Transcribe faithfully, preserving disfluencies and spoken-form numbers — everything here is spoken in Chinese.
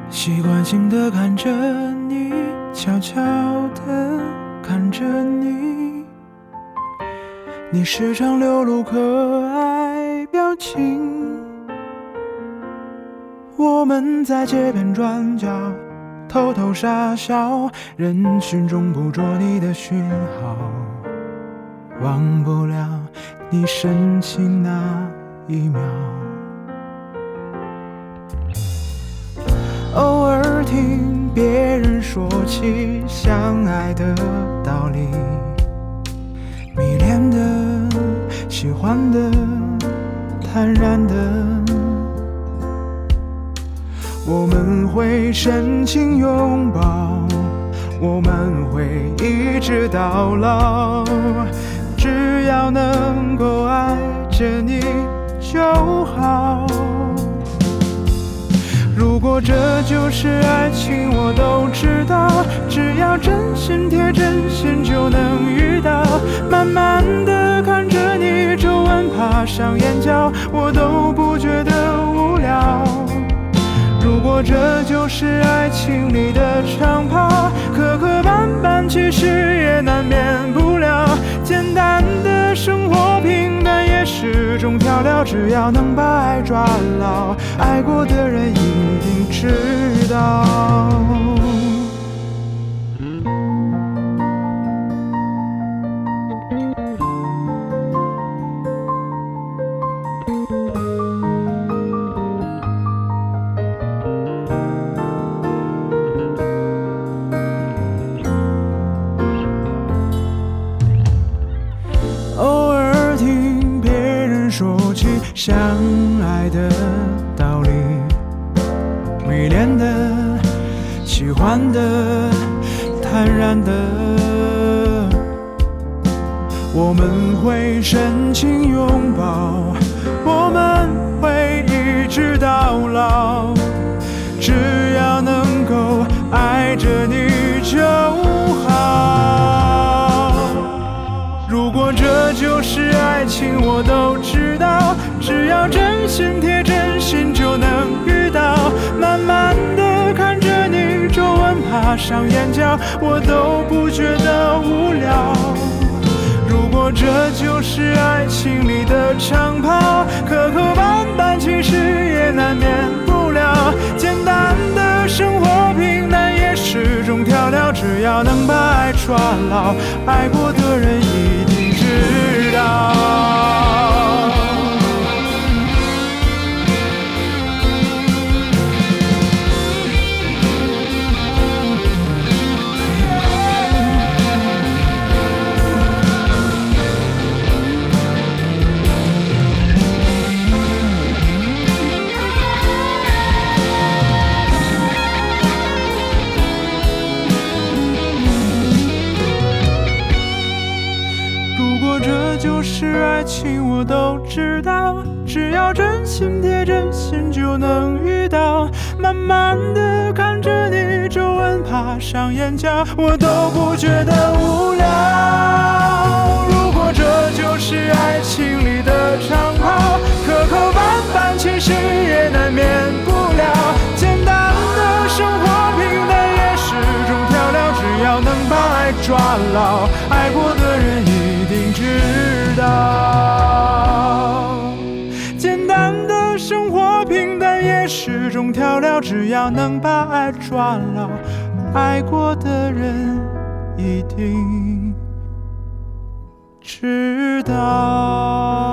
习惯性的看着你，悄悄的看着你，你时常流露可爱表情。我们在街边转角偷偷傻笑，人群中捕捉你的讯号，忘不了你深情那一秒。偶尔听别人说起相爱的道理，迷恋的、喜欢的、坦然的，我们会深情拥抱，我们会一直到老，只要能够爱着你就好。如果这就是爱情，我都知道，只要真心贴真心就能遇到。慢慢地看着你皱纹爬上眼角，我都不觉得无聊。如果这就是爱情里的长跑，磕磕绊绊其实也难免不了。简单的生活平淡也是种调料，只要能把爱抓牢，爱过的人一定知道。偶尔听别人说起相爱的道理，迷恋的、喜欢的、坦然的，我们会深情拥抱，我们会一直到老，只要能够爱着你就好。如果这就是爱情，我都知道，只要真心贴真心就能遇到。慢慢地看着你皱纹爬上眼角，我都不觉得无聊。如果这就是爱情里的长跑，磕磕绊绊其实也难免不了。简单的生活平淡也是种调料，只要能把爱抓牢，爱过的人一定知道。就是爱情，我都知道，只要真心贴真心就能遇到。慢慢地看着你皱纹爬上眼角，我都不觉得无聊。如果这就是爱情里的长跑，磕磕绊绊其实也难免不了。简单的生活平淡也是种调料，只要能把爱抓牢，爱过的人一定知道。简单的生活平淡也是种调料，只要能把爱抓牢，爱过的人一定知道。